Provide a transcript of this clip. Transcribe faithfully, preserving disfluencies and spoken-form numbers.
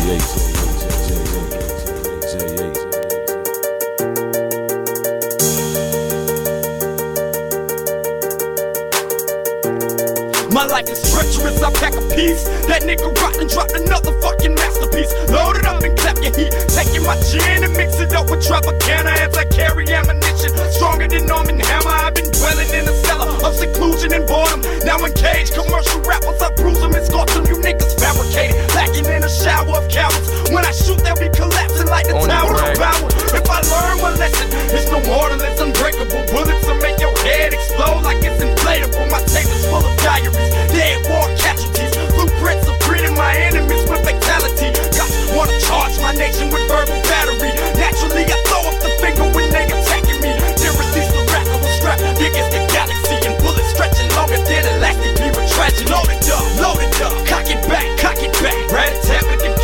My life is treacherous, I pack a piece. That nigga rotten dropped another fucking map.